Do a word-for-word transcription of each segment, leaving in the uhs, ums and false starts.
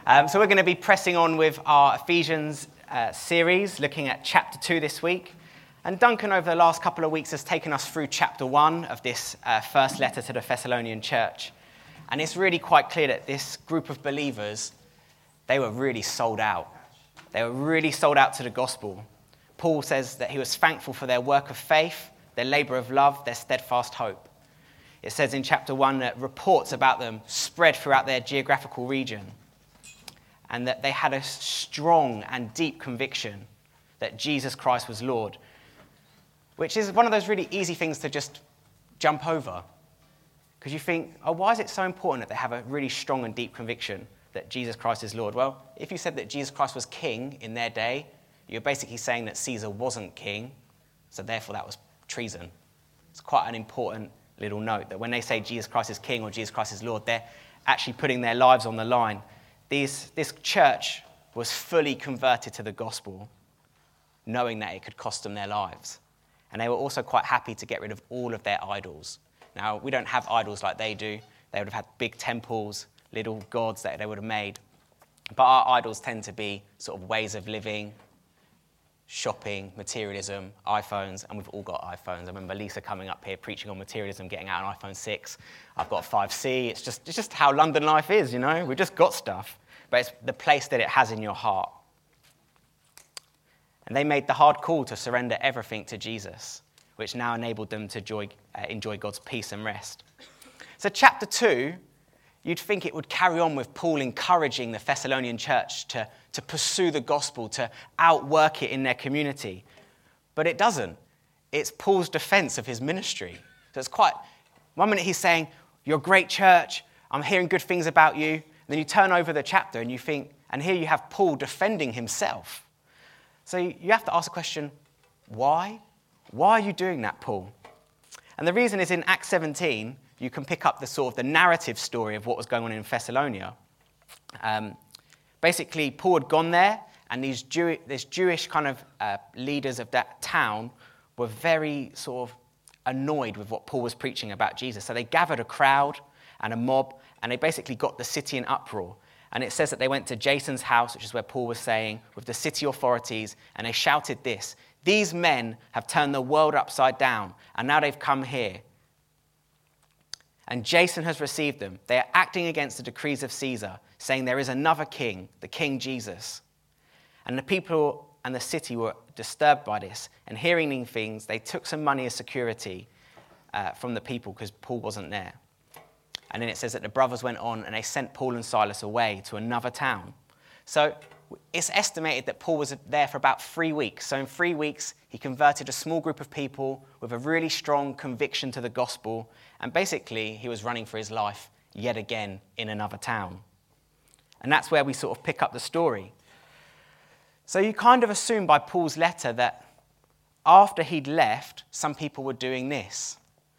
Um, so we're going to be pressing on with our Ephesians uh, series, looking at chapter two this week. And Duncan, over the last couple of weeks, has taken us through chapter one of this uh, first letter to the Thessalonian church. And it's really quite clear that this group of believers, they were really sold out. They were really sold out to the gospel. Paul says that he was thankful for their work of faith, their labour of love, their steadfast hope. It says in chapter one that reports about them spread throughout their geographical region, and that they had a strong and deep conviction that Jesus Christ was Lord, which is one of those really easy things to just jump over. Because you think, oh, why is it so important that they have a really strong and deep conviction that Jesus Christ is Lord? Well, if you said that Jesus Christ was king in their day, you're basically saying that Caesar wasn't king, so therefore that was treason. It's quite an important little note that when they say Jesus Christ is king or Jesus Christ is Lord, they're actually putting their lives on the line. These, this church was fully converted to the gospel, knowing that it could cost them their lives. And they were also quite happy to get rid of all of their idols. Now, we don't have idols like they do. They would have had big temples, little gods that they would have made. But our idols tend to be sort of ways of living, shopping, materialism, iPhones, and we've all got iPhones. I remember Lisa coming up here preaching on materialism, getting out an iPhone six. I've got a five C. It's just, it's just how London life is, you know? We've just got stuff. But it's the place that it has in your heart. And they made the hard call to surrender everything to Jesus, which now enabled them to enjoy, uh, enjoy God's peace and rest. So chapter two, you'd think it would carry on with Paul encouraging the Thessalonian church to, to pursue the gospel, to outwork it in their community. But it doesn't. It's Paul's defense of his ministry. So it's quite, one minute he's saying, you're a great church, I'm hearing good things about you. And then you turn over the chapter and you think, and here you have Paul defending himself. So you have to ask the question, why? Why are you doing that, Paul? And the reason is in Acts seventeen, you can pick up the sort of the narrative story of what was going on in Thessalonia. Um, basically, Paul had gone there, and these Jew- this Jewish kind of uh, leaders of that town were very sort of annoyed with what Paul was preaching about Jesus. So they gathered a crowd and a mob, and they basically got the city in uproar. And it says that they went to Jason's house, which is where Paul was staying, with the city authorities, and they shouted this: "These men have turned the world upside down, and now they've come here. And Jason has received them. They are acting against the decrees of Caesar, saying there is another king, the King Jesus." And the people and the city were disturbed by this, and hearing these things, they took some money as security uh, from the people because Paul wasn't there. And then it says that the brothers went on and they sent Paul and Silas away to another town. So it's estimated that Paul was there for about three weeks. So in three weeks, he converted a small group of people with a really strong conviction to the gospel. And basically, he was running for his life yet again in another town. And that's where we sort of pick up the story. So you kind of assume by Paul's letter that after he'd left, some people were doing this.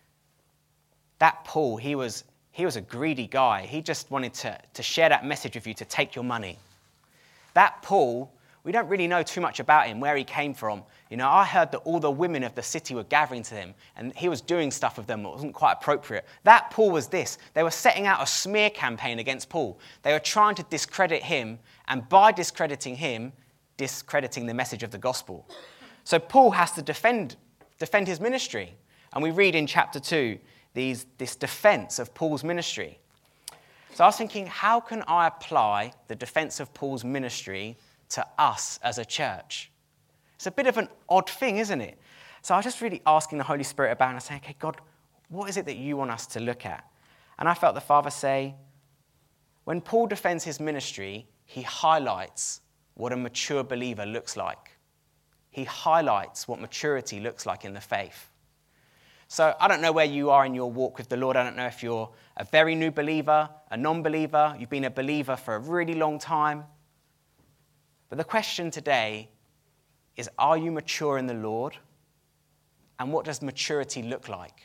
That Paul, he was... He was a greedy guy. He just wanted to, to share that message with you, to take your money. That Paul, we don't really know too much about him, where he came from. You know, I heard that all the women of the city were gathering to him, and he was doing stuff with them that wasn't quite appropriate. That Paul was this. They were setting out a smear campaign against Paul. They were trying to discredit him, and by discrediting him, discrediting the message of the gospel. So Paul has to defend, defend his ministry. And we read in chapter two, These, this defense of Paul's ministry. So I was thinking, how can I apply the defense of Paul's ministry to us as a church? It's a bit of an odd thing, isn't it? So I was just really asking the Holy Spirit about it and saying, okay, God, what is it that you want us to look at? And I felt the Father say, when Paul defends his ministry, he highlights what a mature believer looks like. He highlights what maturity looks like in the faith. So I don't know where you are in your walk with the Lord. I don't know if you're a very new believer, a non-believer, you've been a believer for a really long time. But the question today is, are you mature in the Lord? And what does maturity look like?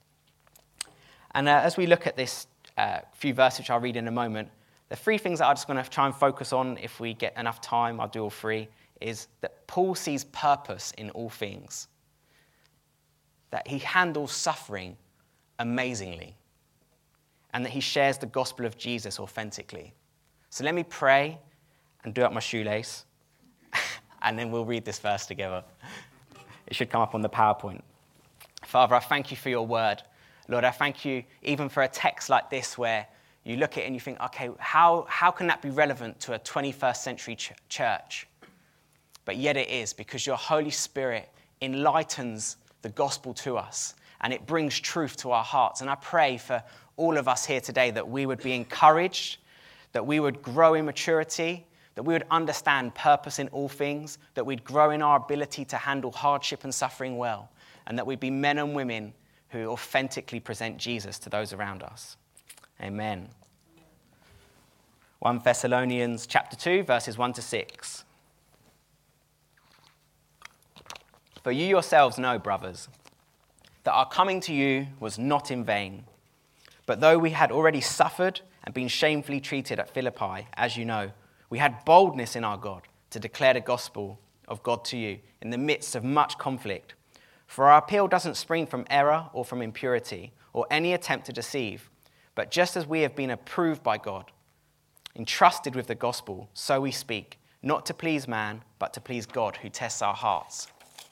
And uh, as we look at this uh, few verses, which I'll read in a moment, the three things that I'm just going to try and focus on, if we get enough time, I'll do all three, is that Paul sees purpose in all things. That he handles suffering amazingly, and that he shares the gospel of Jesus authentically. So let me pray and do up my shoelace, and then we'll read this verse together. It should come up on the PowerPoint. Father, I thank you for your word. Lord, I thank you even for a text like this where you look at it and you think, okay, how, how can that be relevant to a twenty-first century ch- church? But yet it is, because your Holy Spirit enlightens the gospel to us and it brings truth to our hearts. And I pray for all of us here today that we would be encouraged, that we would grow in maturity, that we would understand purpose in all things, that we'd grow in our ability to handle hardship and suffering well, and that we'd be men and women who authentically present Jesus to those around us. Amen. First Thessalonians chapter two, verses one to six. For you yourselves know, brothers, that our coming to you was not in vain. But though we had already suffered and been shamefully treated at Philippi, as you know, we had boldness in our God to declare the gospel of God to you in the midst of much conflict. For our appeal doesn't spring from error or from impurity or any attempt to deceive, but just as we have been approved by God, entrusted with the gospel, so we speak, not to please man, but to please God who tests our hearts.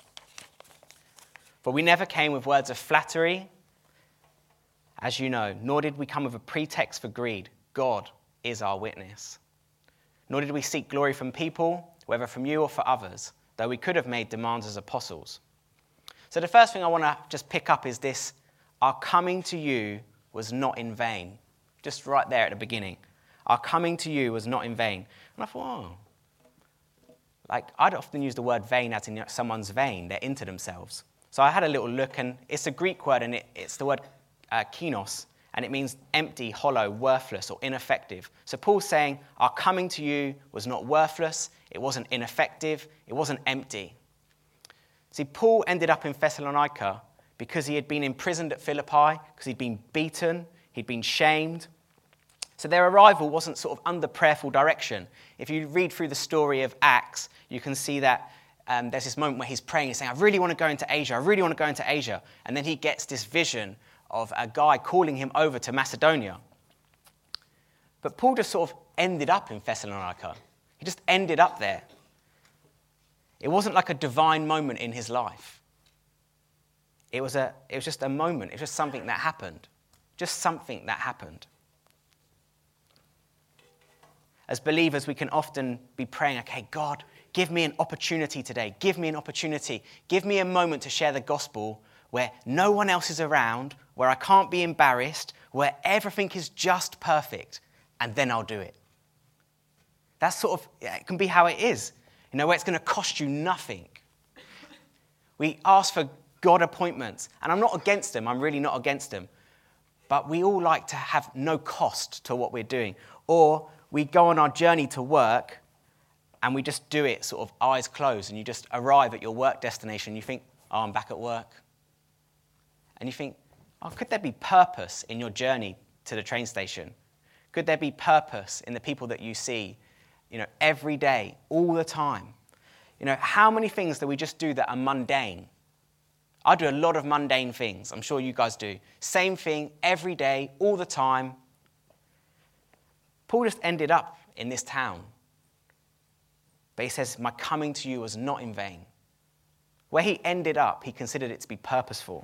For we never came with words of flattery, as you know, nor did we come with a pretext for greed. God is our witness. Nor did we seek glory from people, whether from you or for others, though we could have made demands as apostles. So the first thing I want to just pick up is this: our coming to you was not in vain. Just right there at the beginning. Our coming to you was not in vain. And I thought, oh, like I'd often use the word vain as in someone's vain, they're into themselves. So I had a little look, and it's a Greek word, and it, it's the word uh, kinos, and it means empty, hollow, worthless, or ineffective. So Paul's saying, our coming to you was not worthless, it wasn't ineffective, it wasn't empty. See, Paul ended up in Thessalonica because he had been imprisoned at Philippi, because he'd been beaten, he'd been shamed. So their arrival wasn't sort of under prayerful direction. If you read through the story of Acts, you can see that um, there's this moment where he's praying, he's saying, I really want to go into Asia, I really want to go into Asia. And then he gets this vision of a guy calling him over to Macedonia. But Paul just sort of ended up in Thessalonica. He just ended up there. It wasn't like a divine moment in his life. It was a, it was just a moment. It was just something that happened. Just something that happened. As believers, we can often be praying, okay, God, give me an opportunity today. Give me an opportunity. Give me a moment to share the gospel where no one else is around, where I can't be embarrassed, where everything is just perfect, and then I'll do it. That's sort of, it can be how it is. You know, where it's going to cost you nothing. We ask for God appointments, and I'm not against them. I'm really not against them. But we all like to have no cost to what we're doing. Or we go on our journey to work, and we just do it sort of eyes closed, and you just arrive at your work destination, and you think, oh, I'm back at work. And you think, oh, could there be purpose in your journey to the train station? Could there be purpose in the people that you see, you know, every day, all the time? You know, how many things do we just do that are mundane? I do a lot of mundane things. I'm sure you guys do. Same thing every day, all the time. Paul just ended up in this town. But he says, my coming to you was not in vain. Where he ended up, he considered it to be purposeful.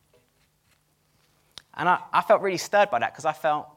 And I, I felt really stirred by that, because I felt,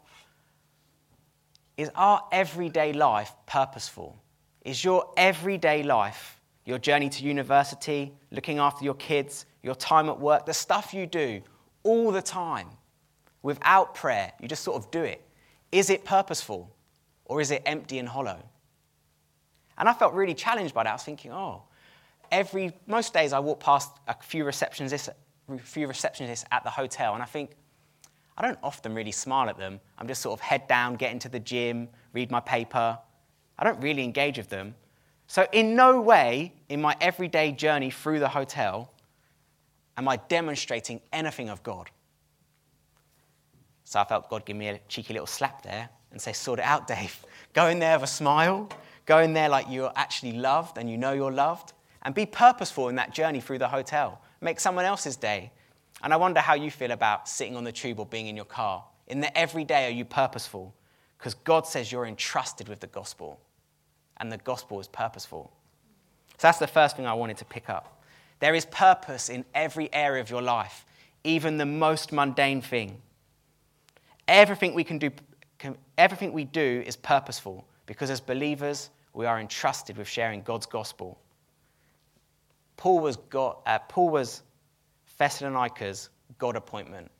is our everyday life purposeful? Is your everyday life, your journey to university, looking after your kids, your time at work, the stuff you do all the time without prayer, you just sort of do it. Is it purposeful, or is it empty and hollow? And I felt really challenged by that. I was thinking, oh, every most days I walk past a few receptionists, a few receptionists at the hotel, and I think, I don't often really smile at them. I'm just sort of head down, get into the gym, read my paper. I don't really engage with them. So in no way in my everyday journey through the hotel am I demonstrating anything of God. So I felt God give me a cheeky little slap there and say, sort it out, Dave. Go in there with a smile. Go in there like you're actually loved and you know you're loved. And be purposeful in that journey through the hotel. Make someone else's day. And I wonder how you feel about sitting on the tube or being in your car. In the everyday, are you purposeful? Because God says you're entrusted with the gospel, and the gospel is purposeful. So that's the first thing I wanted to pick up. There is purpose in every area of your life, even the most mundane thing. Everything we can do, everything we do is purposeful, because as believers, we are entrusted with sharing God's gospel. Paul was God, uh, Paul was Thessalonica's God appointment.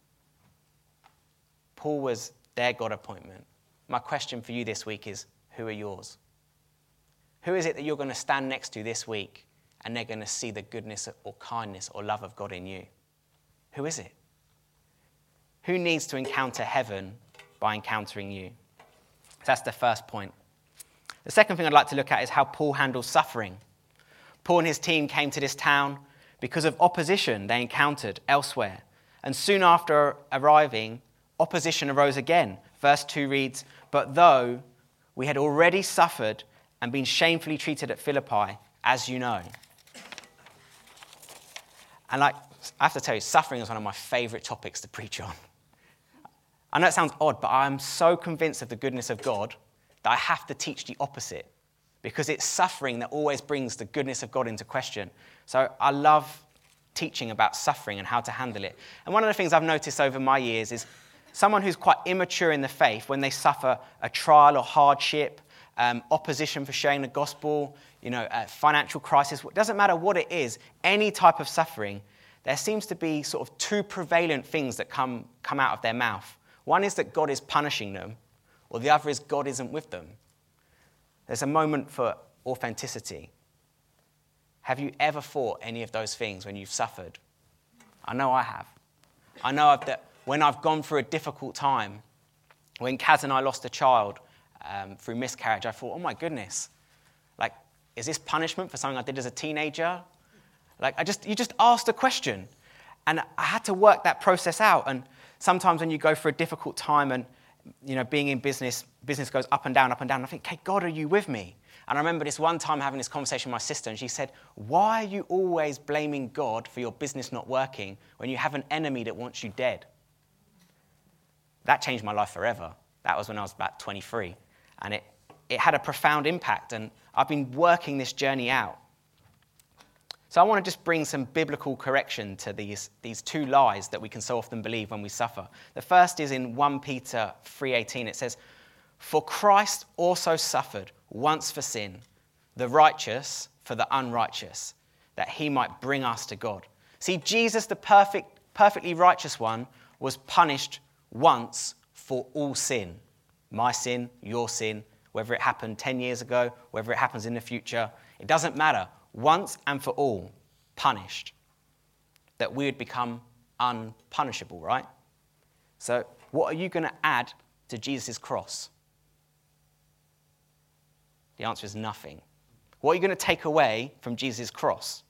Paul was their God appointment. My question for you this week is, who are yours? Who is it that you're going to stand next to this week and they're going to see the goodness or kindness or love of God in you? Who is it? Who needs to encounter heaven by encountering you? So that's the first point. The second thing I'd like to look at is how Paul handles suffering. Paul and his team came to this town because of opposition they encountered elsewhere. And soon after arriving, opposition arose again. Verse two reads, "But though we had already suffered and been shamefully treated at Philippi, as you know." And like, I have to tell you, suffering is one of my favourite topics to preach on. I know it sounds odd, but I'm so convinced of the goodness of God that I have to teach the opposite, because it's suffering that always brings the goodness of God into question. So I love teaching about suffering and how to handle it. And one of the things I've noticed over my years is someone who's quite immature in the faith, when they suffer a trial or hardship, um, opposition for sharing the gospel, you know, a financial crisis, it doesn't matter what it is, any type of suffering, there seems to be sort of two prevalent things that come, come out of their mouth. One is that God is punishing them, or the other is God isn't with them. There's a moment for authenticity. Have you ever thought any of those things when you've suffered? I know I have. I know that when I've gone through a difficult time, when Kaz and I lost a child um, through miscarriage, I thought, oh my goodness, like, is this punishment for something I did as a teenager? Like, I just, you just asked a question. And I had to work that process out. And sometimes when you go through a difficult time and, you know, being in business, business goes up and down, up and down, I think, hey, God, are you with me? And I remember this one time having this conversation with my sister, and she said, why are you always blaming God for your business not working when you have an enemy that wants you dead? That changed my life forever. That was when I was about twenty-three. And it, it had a profound impact, and I've been working this journey out. So I want to just bring some biblical correction to these, these two lies that we can so often believe when we suffer. The first is in First Peter three eighteen. It says, "For Christ also suffered once for sin, the righteous for the unrighteous, that he might bring us to God." See, Jesus, the perfect, perfectly righteous one, was punished once for all sin. My sin, your sin, whether it happened ten years ago, whether it happens in the future, it doesn't matter. Once and for all, punished, that we would become unpunishable, right? So what are you going to add to Jesus' cross? The answer is nothing. What are you going to take away from Jesus' cross?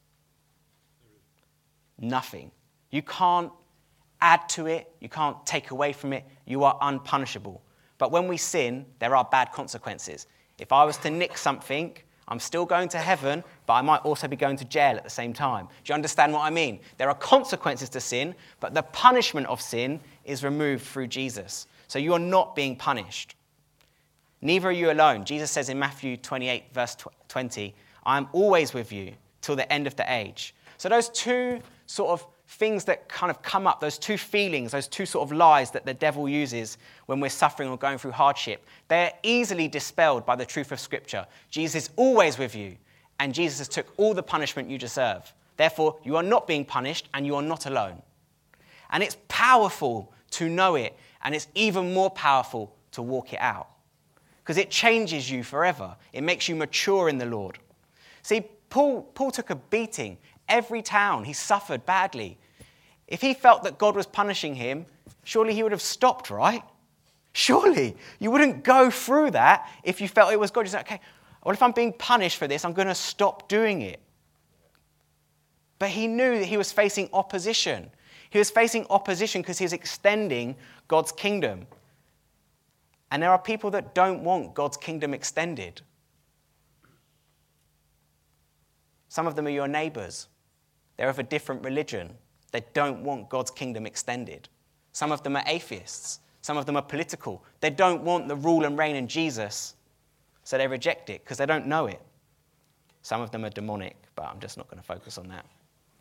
Nothing. You can't add to it. You can't take away from it. You are unpunishable. But when we sin, there are bad consequences. If I was to nick something, I'm still going to heaven, but I might also be going to jail at the same time. Do you understand what I mean? There are consequences to sin, but the punishment of sin is removed through Jesus. So you are not being punished. Neither are you alone. Jesus says in Matthew twenty-eight, verse twenty, "I am always with you till the end of the age." So those two sort of things that kind of come up, those two feelings, those two sort of lies that the devil uses when we're suffering or going through hardship, they're easily dispelled by the truth of Scripture. Jesus is always with you, and Jesus took all the punishment you deserve. Therefore, you are not being punished, and you are not alone. And it's powerful to know it, and it's even more powerful to walk it out, because it changes you forever. It makes you mature in the Lord. See, Paul, Paul took a beating. Every town, he suffered badly. If he felt that God was punishing him, surely he would have stopped, right? Surely. You wouldn't go through that if you felt it was God. You say, okay, well, if I'm being punished for this, I'm going to stop doing it. But he knew that he was facing opposition. He was facing opposition because he was extending God's kingdom. And there are people that don't want God's kingdom extended. Some of them are your neighbours. They're of a different religion. They don't want God's kingdom extended. Some of them are atheists. Some of them are political. They don't want the rule and reign in Jesus, so they reject it because they don't know it. Some of them are demonic, but I'm just not going to focus on that.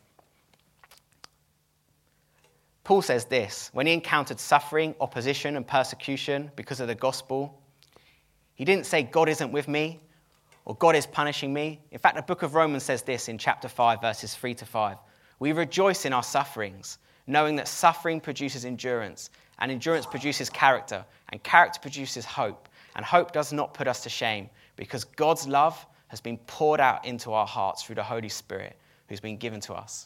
Paul says this: when he encountered suffering, opposition, and persecution because of the gospel, he didn't say, God isn't with me, or God is punishing me. In fact, the book of Romans says this in chapter five, verses three to five. We rejoice in our sufferings, knowing that suffering produces endurance, and endurance produces character, and character produces hope. And hope does not put us to shame, because God's love has been poured out into our hearts through the Holy Spirit who's been given to us.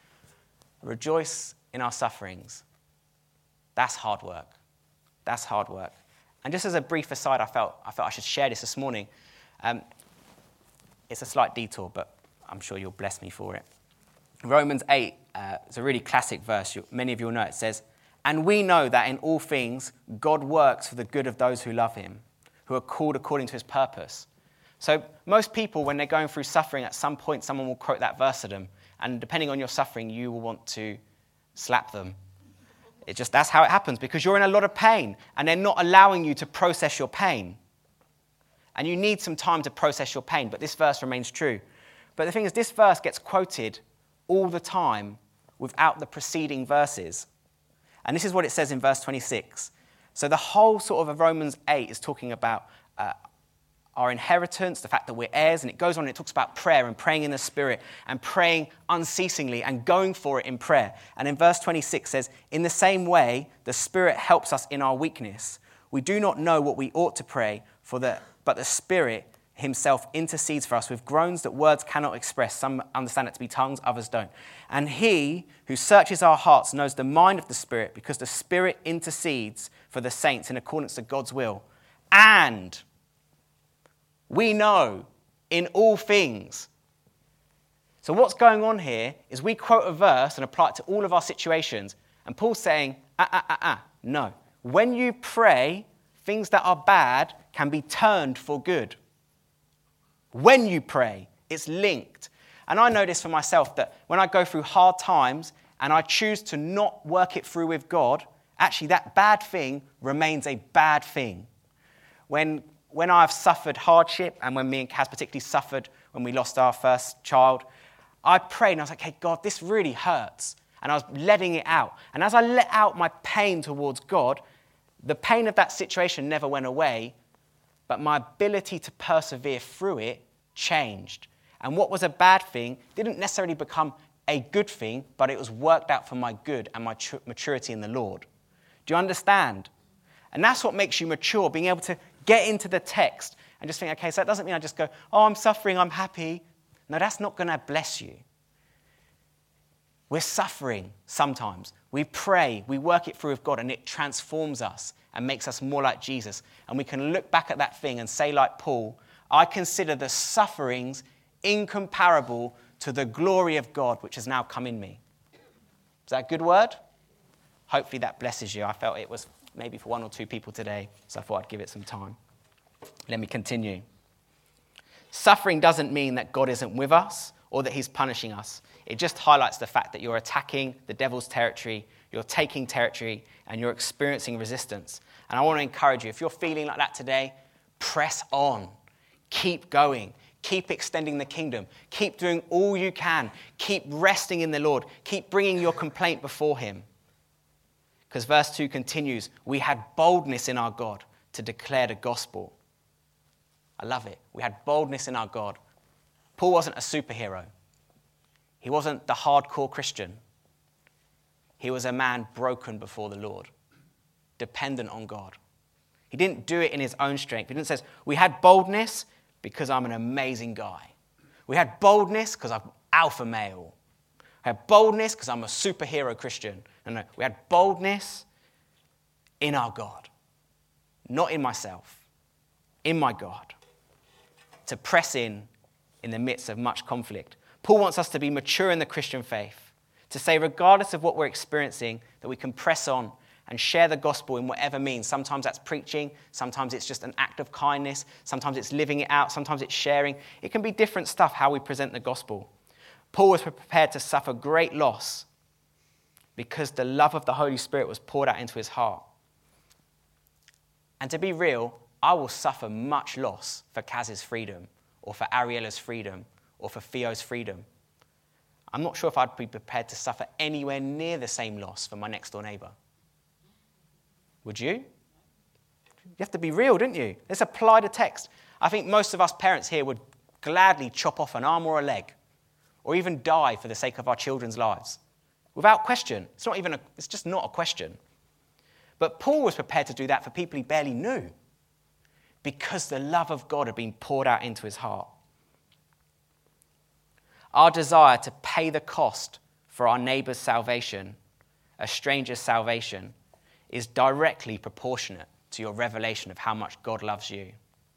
Rejoice in our sufferings. That's hard work. That's hard work. And just as a brief aside, I felt I felt I should share this this morning. Um, it's a slight detour, but I'm sure you'll bless me for it. Romans eight uh, is a really classic verse. You, many of you will know it. It says, "And we know that in all things God works for the good of those who love him, who are called according to his purpose." So most people, when they're going through suffering, at some point someone will quote that verse to them. And depending on your suffering, you will want to slap them. It just, that's how it happens, because you're in a lot of pain and they're not allowing you to process your pain. And you need some time to process your pain, but this verse remains true. But the thing is, this verse gets quoted all the time without the preceding verses. And this is what it says in verse twenty-six. So the whole sort of Romans eight is talking about uh, our inheritance, the fact that we're heirs, and it goes on and it talks about prayer and praying in the Spirit and praying unceasingly and going for it in prayer. And in verse twenty-six says, "In the same way, the Spirit helps us in our weakness. We do not know what we ought to pray for, the, but the Spirit himself intercedes for us with groans that words cannot express." Some understand it to be tongues, others don't. "And he who searches our hearts knows the mind of the Spirit, because the Spirit intercedes for the saints in accordance to God's will. And we know in all things." So what's going on here is we quote a verse and apply it to all of our situations. And Paul's saying, ah, ah, ah, ah, no. When you pray, things that are bad can be turned for good. When you pray, it's linked. And I know this for myself, that when I go through hard times and I choose to not work it through with God, actually that bad thing remains a bad thing. When When I've suffered hardship, and when me and Kaz particularly suffered when we lost our first child, I prayed and I was like, hey, God, this really hurts. And I was letting it out. And as I let out my pain towards God, the pain of that situation never went away, but my ability to persevere through it changed. And what was a bad thing didn't necessarily become a good thing, but it was worked out for my good and my maturity in the Lord. Do you understand? And that's what makes you mature, being able to get into the text and just think, okay, so that doesn't mean I just go, oh, I'm suffering, I'm happy. No, that's not going to bless you. We're suffering sometimes. We pray, we work it through with God, and it transforms us and makes us more like Jesus. And we can look back at that thing and say, like Paul, I consider the sufferings incomparable to the glory of God, which has now come in me. Is that a good word? Hopefully that blesses you. I felt it was maybe for one or two people today, so I thought I'd give it some time. Let me continue. Suffering doesn't mean that God isn't with us or that he's punishing us. It just highlights the fact that you're attacking the devil's territory, you're taking territory, and you're experiencing resistance. And I want to encourage you, if you're feeling like that today, press on. Keep going. Keep extending the kingdom. Keep doing all you can. Keep resting in the Lord. Keep bringing your complaint before him. Because verse two continues, we had boldness in our God to declare the gospel. I love it. We had boldness in our God. Paul wasn't a superhero. He wasn't the hardcore Christian. He was a man broken before the Lord, dependent on God. He didn't do it in his own strength. He didn't say, we had boldness because I'm an amazing guy. We had boldness because I'm alpha male. I had boldness because I'm a superhero Christian. No, no, we had boldness in our God, not in myself, in my God, to press in in the midst of much conflict. Paul wants us to be mature in the Christian faith, to say regardless of what we're experiencing, that we can press on and share the gospel in whatever means. Sometimes that's preaching, sometimes it's just an act of kindness, sometimes it's living it out, sometimes it's sharing. It can be different stuff how we present the gospel. Paul was prepared to suffer great loss because the love of the Holy Spirit was poured out into his heart. And to be real, I will suffer much loss for Kaz's freedom, or for Ariella's freedom, or for Theo's freedom. I'm not sure if I'd be prepared to suffer anywhere near the same loss for my next door neighbour. Would you? You have to be real, don't you? Let's apply the text. I think most of us parents here would gladly chop off an arm or a leg, or even die for the sake of our children's lives. Without question. It's not even a, it's just not a question. But Paul was prepared to do that for people he barely knew, because the love of God had been poured out into his heart. Our desire to pay the cost for our neighbour's salvation, a stranger's salvation, is directly proportionate to your revelation of how much God loves you.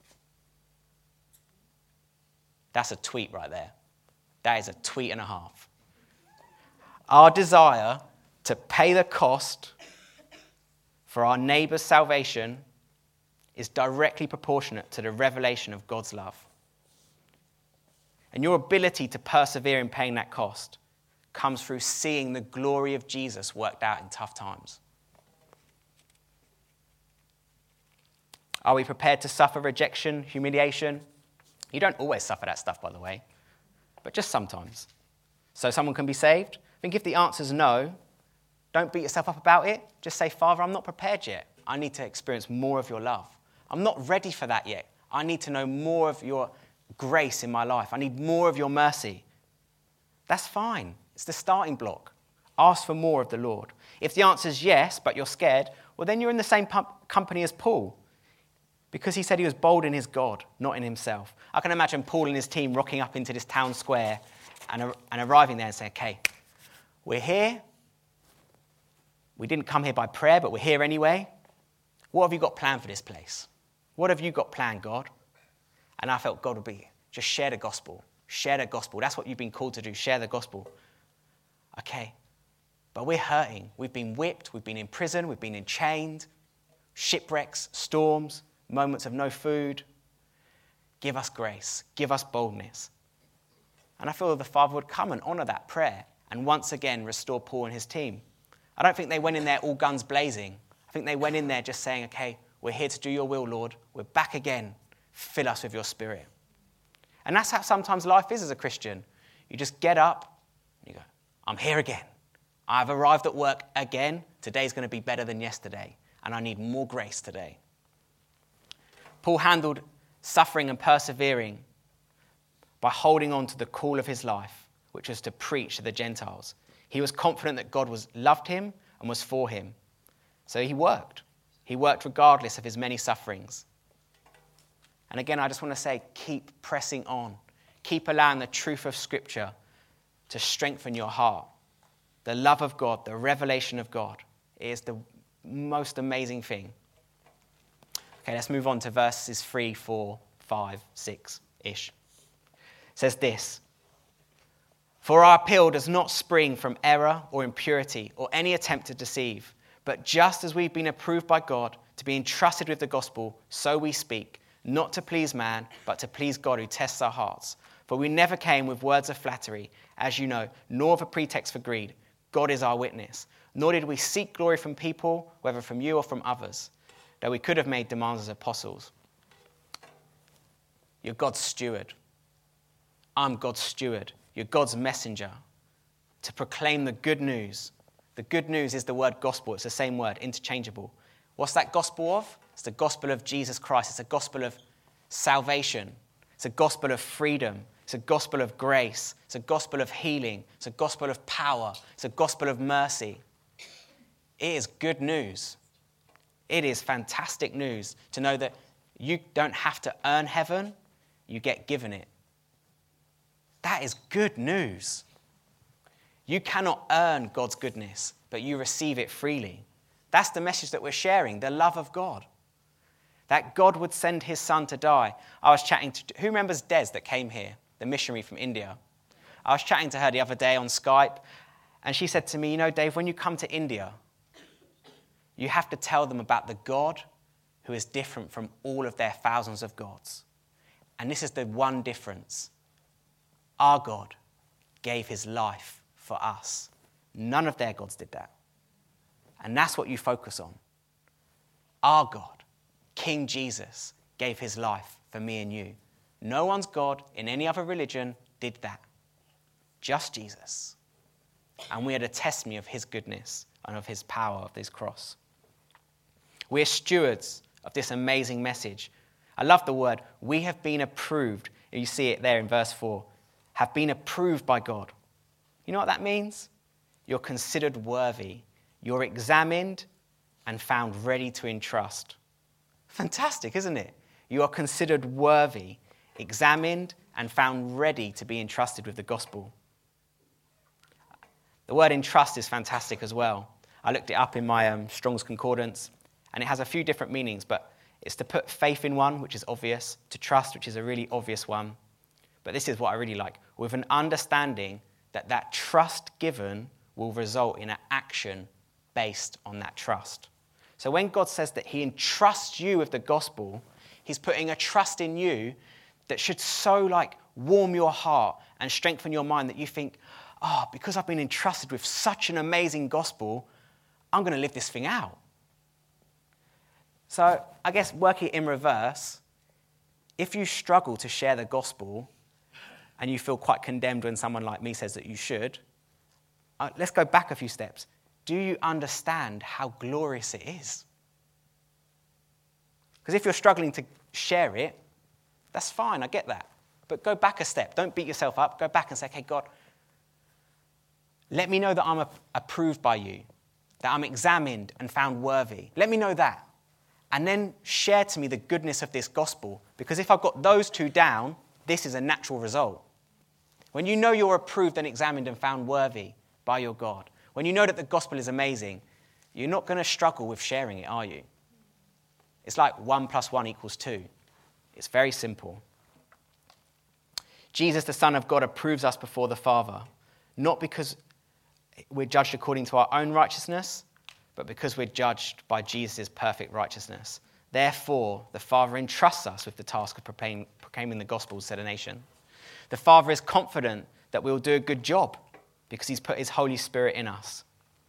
That's a tweet right there. That is a tweet and a half. Our desire to pay the cost for our neighbour's salvation is directly proportionate to the revelation of God's love. And your ability to persevere in paying that cost comes through seeing the glory of Jesus worked out in tough times. Are we prepared to suffer rejection, humiliation? You don't always suffer that stuff, by the way, but just sometimes. So someone can be saved? I think if the answer is no, don't beat yourself up about it. Just say, Father, I'm not prepared yet. I need to experience more of your love. I'm not ready for that yet. I need to know more of your grace in my life. I need more of your mercy. That's fine. It's the starting block. Ask for more of the Lord. If the answer is yes, but you're scared, well, then you're in the same pump- company as Paul, because he said he was bold in his God, not in himself. I can imagine Paul and his team rocking up into this town square and, and arriving there and saying, okay, we're here. We didn't come here by prayer, but we're here anyway. What have you got planned for this place? What have you got planned, God? And I felt God would be, just share the gospel. Share the gospel. That's what you've been called to do, share the gospel. Okay, but we're hurting. We've been whipped. We've been in prison. We've been enchained. Shipwrecks, storms, moments of no food. Give us grace. Give us boldness. And I feel that the Father would come and honour that prayer and once again restore Paul and his team. I don't think they went in there all guns blazing. I think they went in there just saying, okay, we're here to do your will, Lord. We're back again. Fill us with your Spirit. And that's how sometimes life is as a Christian. You just get up and you go, I'm here again. I've arrived at work again. Today's going to be better than yesterday. And I need more grace today. Paul handled suffering and persevering by holding on to the call of his life, which was to preach to the Gentiles. He was confident that God was loved him and was for him. So he worked. He worked regardless of his many sufferings. And again, I just want to say, keep pressing on. Keep allowing the truth of Scripture to strengthen your heart. The love of God, the revelation of God is the most amazing thing. Okay, let's move on to verses three, four, five, six-ish. It says this: For our appeal does not spring from error or impurity or any attempt to deceive, but just as we've been approved by God to be entrusted with the gospel, so we speak, not to please man, but to please God who tests our hearts. For we never came with words of flattery, as you know, nor of a pretext for greed. God is our witness. Nor did we seek glory from people, whether from you or from others, though we could have made demands as apostles. You're God's steward. I'm God's steward. You're God's messenger to proclaim the good news. The good news is the word gospel. It's the same word, interchangeable. What's that gospel of? It's the gospel of Jesus Christ. It's a gospel of salvation. It's a gospel of freedom. It's a gospel of grace. It's a gospel of healing. It's a gospel of power. It's a gospel of mercy. It is good news. It is fantastic news to know that you don't have to earn heaven, you get given it. That is good news. You cannot earn God's goodness, but you receive it freely. That's the message that we're sharing, the love of God. That God would send his son to die. I was chatting to, who remembers Des that came here, the missionary from India? I was chatting to her the other day on Skype, and she said to me, you know, Dave, when you come to India, you have to tell them about the God who is different from all of their thousands of gods. And this is the one difference. Our God gave his life for us. None of their gods did that. And that's what you focus on. Our God King Jesus gave his life for me and you. No one's God in any other religion did that. Just Jesus. And we are the testimony of his goodness and of his power of this cross. We're stewards of this amazing message. I love the word, we have been approved. You see it there in verse four. Have been approved by God. You know what that means? You're considered worthy. You're examined and found ready to entrust. Fantastic, isn't it? You are considered worthy, examined, and found ready to be entrusted with the gospel. The word entrust is fantastic as well. I looked it up in my um, Strong's Concordance, and it has a few different meanings, but it's to put faith in one, which is obvious, to trust, which is a really obvious one. But this is what I really like, with an understanding that that trust given will result in an action based on that trust. So when God says that he entrusts you with the gospel, he's putting a trust in you that should so like warm your heart and strengthen your mind that you think, oh, because I've been entrusted with such an amazing gospel, I'm going to live this thing out. So I guess working in reverse, if you struggle to share the gospel and you feel quite condemned when someone like me says that you should, uh, let's go back a few steps. Do you understand how glorious it is? Because if you're struggling to share it, that's fine, I get that. But go back a step. Don't beat yourself up. Go back and say, okay, God, let me know that I'm approved by you, that I'm examined and found worthy. Let me know that. And then share to me the goodness of this gospel. Because if I've got those two down, this is a natural result. When you know you're approved and examined and found worthy by your God, when you know that the gospel is amazing, you're not going to struggle with sharing it, are you? It's like one plus one equals two. It's very simple. Jesus, the Son of God, approves us before the Father, not because we're judged according to our own righteousness, but because we're judged by Jesus' perfect righteousness. Therefore, the Father entrusts us with the task of proclaiming, proclaiming the gospel to the nation. The Father is confident that we'll do a good job because he's put his Holy Spirit in us,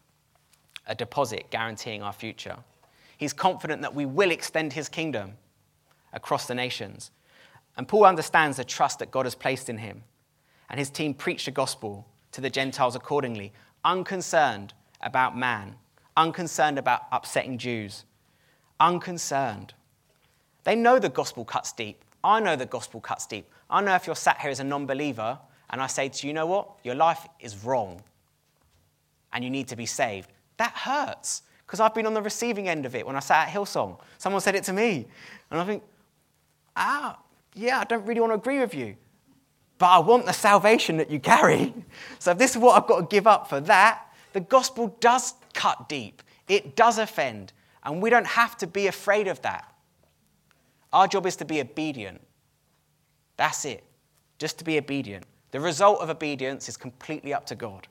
a deposit guaranteeing our future. He's confident that we will extend his kingdom across the nations. And Paul understands the trust that God has placed in him. And his team preach the gospel to the Gentiles accordingly, unconcerned about man, unconcerned about upsetting Jews, unconcerned. They know the gospel cuts deep. I know the gospel cuts deep. I know if you're sat here as a non-believer and I say to you, you know what? Your life is wrong and you need to be saved. That hurts because I've been on the receiving end of it when I sat at Hillsong. Someone said it to me and I think, ah, yeah, I don't really want to agree with you, but I want the salvation that you carry. So if this is what I've got to give up for that, the gospel does cut deep. It does offend, and we don't have to be afraid of that. Our job is to be obedient. That's it, just to be obedient. The result of obedience is completely up to God.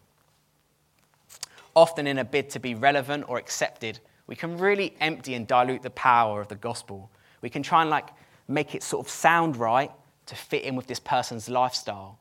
Often in a bid to be relevant or accepted, we can really empty and dilute the power of the gospel. We can try and like make it sort of sound right to fit in with this person's lifestyle.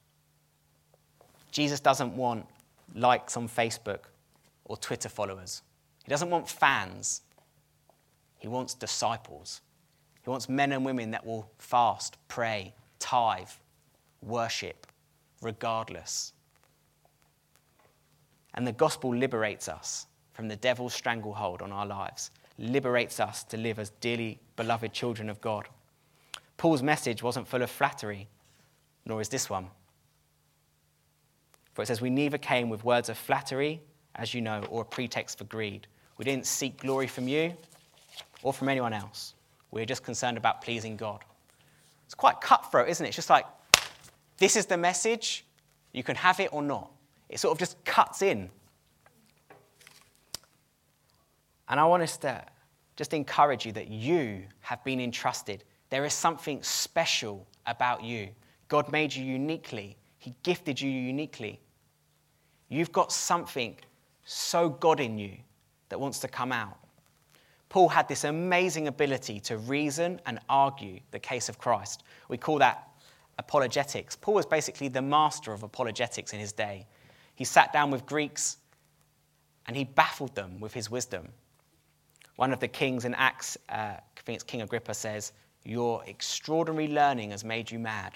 Jesus doesn't want likes on Facebook or Twitter followers. He doesn't want fans. He wants disciples. He wants men and women that will fast, pray, tithe, worship, regardless. And the gospel liberates us from the devil's stranglehold on our lives, liberates us to live as dearly beloved children of God. Paul's message wasn't full of flattery, nor is this one. For it says, we neither came with words of flattery, as you know, or a pretext for greed. We didn't seek glory from you or from anyone else. We were just concerned about pleasing God. It's quite cutthroat, isn't it? It's just like, this is the message, you can have it or not. It sort of just cuts in. And I want us to just encourage you that you have been entrusted. There is something special about you. God made you uniquely. He gifted you uniquely. You've got something so God in you that wants to come out. Paul had this amazing ability to reason and argue the case of Christ. We call that apologetics. Paul was basically the master of apologetics in his day. He sat down with Greeks and he baffled them with his wisdom. One of the kings in Acts, uh, I think it's King Agrippa, says, "Your extraordinary learning has made you mad."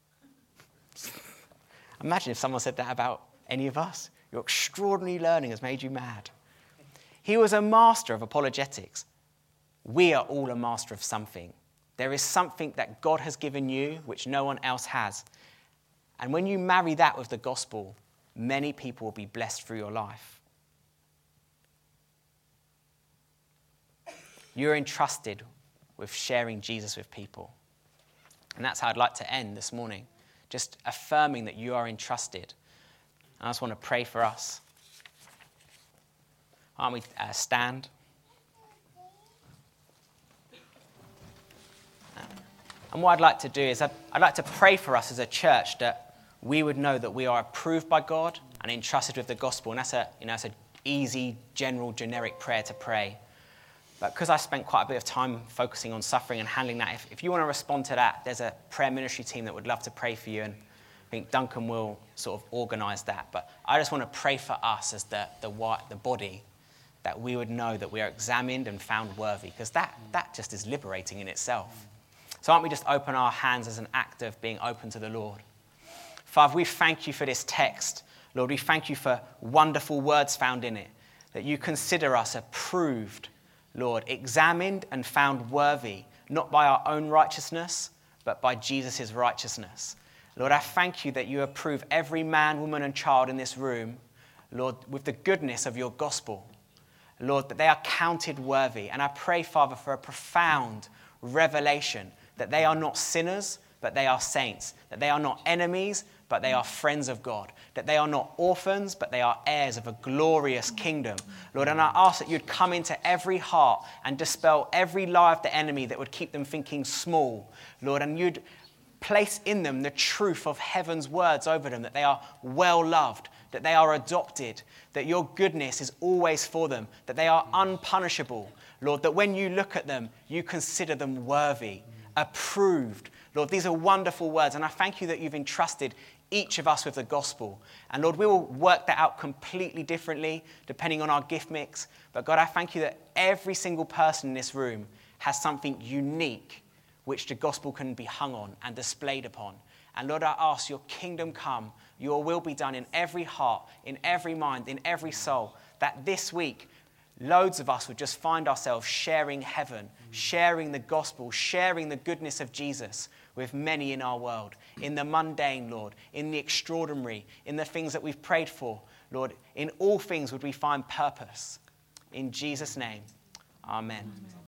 Imagine if someone said that about any of us. Your extraordinary learning has made you mad. He was a master of apologetics. We are all a master of something. There is something that God has given you which no one else has. And when you marry that with the gospel, many people will be blessed through your life. You're entrusted with sharing Jesus with people. And that's how I'd like to end this morning, just affirming that you are entrusted. I just want to pray for us. Why don't we uh, stand? And what I'd like to do is I'd, I'd like to pray for us as a church that we would know that we are approved by God and entrusted with the gospel. And that's a, you know, that's an easy, general, generic prayer to pray. But because I spent quite a bit of time focusing on suffering and handling that, if, if you want to respond to that, there's a prayer ministry team that would love to pray for you. And I think Duncan will sort of organise that. But I just want to pray for us as the, the, the body, that we would know that we are examined and found worthy, because that, that just is liberating in itself. So aren't we just open our hands as an act of being open to the Lord? Father, we thank you for this text. Lord, we thank you for wonderful words found in it, that you consider us approved, Lord, examined and found worthy, not by our own righteousness, but by Jesus' righteousness. Lord, I thank you that you approve every man, woman, and child in this room, Lord, with the goodness of your gospel. Lord, that they are counted worthy. And I pray, Father, for a profound revelation that they are not sinners, but they are saints. That they are not enemies, but they are friends of God. That they are not orphans, but they are heirs of a glorious kingdom. Lord, and I ask that you'd come into every heart and dispel every lie of the enemy that would keep them thinking small. Lord, and you'd place in them the truth of heaven's words over them, that they are well loved, that they are adopted, that your goodness is always for them, that they are unpunishable. Lord, that when you look at them, you consider them worthy, approved. Lord, these are wonderful words, and I thank you that you've entrusted each of us with the gospel. And Lord, we will work that out completely differently depending on our gift mix. But God, I thank you that every single person in this room has something unique which the gospel can be hung on and displayed upon. And Lord, I ask your kingdom come, your will be done in every heart, in every mind, in every soul, that this week loads of us would just find ourselves sharing heaven, sharing the gospel, sharing the goodness of Jesus with many in our world, in the mundane, Lord, in the extraordinary, in the things that we've prayed for. Lord, in all things would we find purpose. In Jesus' name, amen.